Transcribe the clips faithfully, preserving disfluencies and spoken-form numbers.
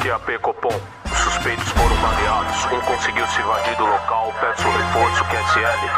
Q A P Copom, os suspeitos foram baleados. Um conseguiu se invadir do local, peço reforço Q S L.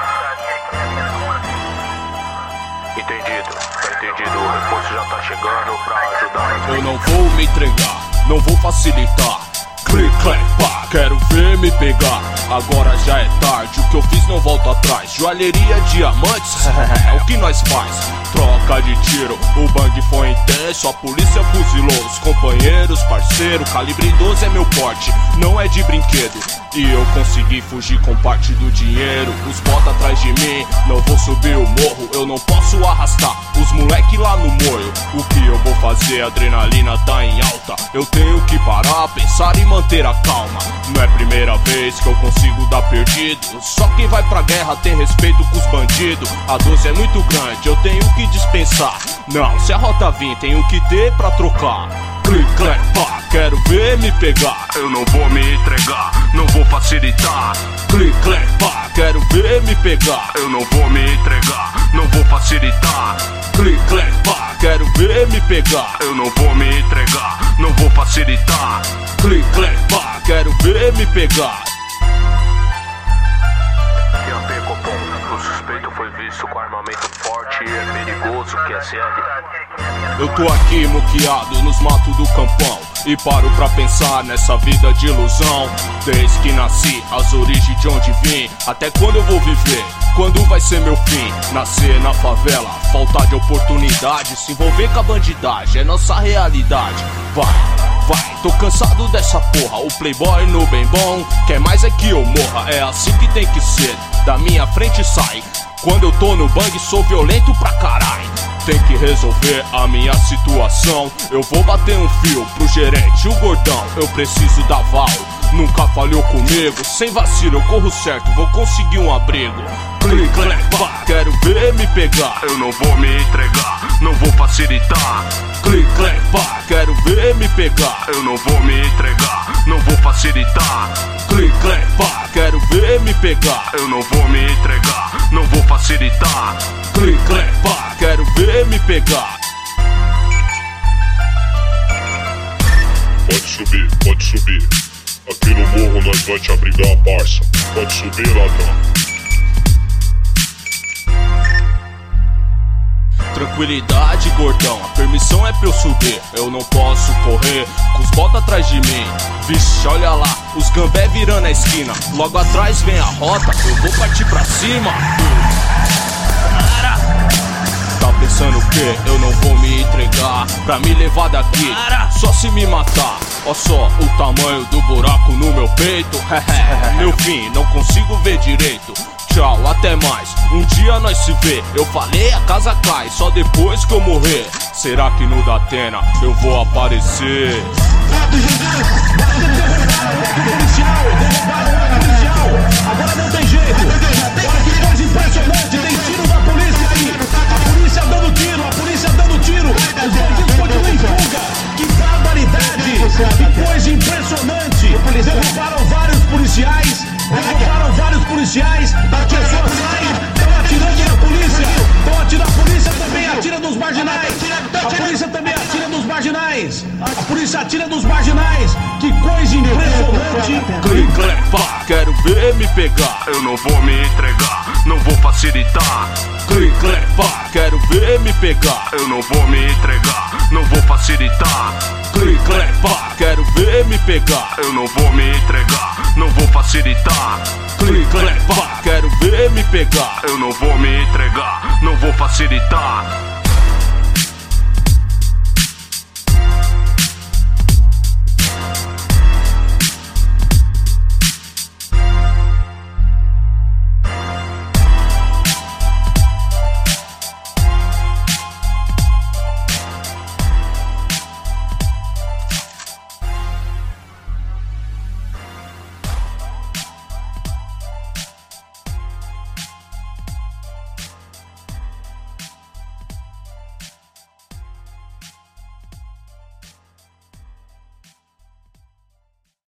Entendido, tá entendido, o reforço já tá chegando pra ajudar. Eu não vou me entregar, não vou facilitar. Click, clack, pá, quero ver me pegar. Agora já é tarde, o que eu fiz não volta atrás. Joalheria, diamantes, é o que nós faz. Troca de tiro, o bang foi intenso. A polícia fuzilou os companheiros, parceiro. Calibre doze é meu porte, não é de brinquedo. E eu consegui fugir com parte do dinheiro. Os bota atrás de mim, não vou subir o morro. Eu não posso arrastar os moleque lá no moio. O que eu vou fazer? A adrenalina tá em alta. Eu tenho que parar, pensar e manter a calma. Não é primeira vez que eu consigo dar perdido. Só quem vai pra guerra tem respeito com os bandidos. A doze é muito grande, eu tenho que dispensar. Não, se a rota vir, tenho que ter pra trocar. Click, clack, pá, quero ver me pegar. Eu não vou me entregar, não vou facilitar. Click, clack, pá, quero ver me pegar. Eu não vou me entregar, não vou facilitar. Click, clack, pá, quero ver me pegar. Eu não vou me entregar, não vou facilitar. Click, clack, pá, quero ver me pegar. Q A P Copom, o suspeito foi visto com armamento forte e é perigoso, Q S L. Eu tô aqui muqueado nos matos do campão e paro pra pensar nessa vida de ilusão. Desde que nasci, as origens de onde vim, até quando eu vou viver, quando vai ser meu fim. Nascer na favela, falta de oportunidade, se envolver com a bandidagem é nossa realidade. Vai, vai, tô cansado dessa porra. O playboy no bem bom quer mais é que eu morra. É assim que tem que ser, da minha frente sai. Quando eu tô no bang sou violento pra caralho. Tem que resolver a minha situação. Eu vou bater um fio pro gerente, o gordão. Eu preciso da val, nunca falhou comigo. Sem vacilo eu corro certo, vou conseguir um abrigo. Click, clack, pá, quero ver me pegar. Eu não vou me entregar, não vou facilitar. Click, clack, pá, quero ver me pegar. Eu não vou me entregar, não vou facilitar. Click, clack, pá, quero ver me pegar. Eu não vou me entregar, não vou facilitar. Click, clack, pá, quero ver me pegar. Pode subir, pode subir. Aqui no morro nós vai te abrigar, parça. Pode subir, ladrão. Tranquilidade, gordão, a permissão é pra eu subir. Eu não posso correr, com os bota atrás de mim. Vixe, olha lá, os gambé virando a esquina. Logo atrás vem a rota, eu vou partir pra cima. Tá pensando o quê? Eu não vou me entregar pra me levar daqui, só se me matar. Ó só o tamanho do buraco no meu peito. Meu fim, não consigo ver direito. Tchau, até mais, um dia nós se vê. Eu falei a casa cai, só depois que eu morrer. Será que no Datena eu vou aparecer? Agora não tem jeito. Olha que coisa impressionante, tem tiro da polícia aí. A polícia dando tiro, a polícia dando tiro. Os bandidos continuam em fuga. Que barbaridade, que coisa impressionante. Derrubaram vários policiais, derrubaram vários policiais. As pessoas saem, estão atirando na polícia. Estão atirando, a polícia também atira nos marginais. A polícia também atira nos marginais. A polícia atira nos marginais. Que coisa impressionante. Click, clack, pá, quero ver me pegar. Eu não vou me entregar, não vou facilitar. Click, clack, pá, quero ver me pegar. Eu não vou me entregar, não vou facilitar. Click, clack, pá, quero ver me pegar. Eu não vou me entregar, não vou facilitar. Click, clack, pá, quero ver me pegar. Eu não vou me entregar, não vou facilitar.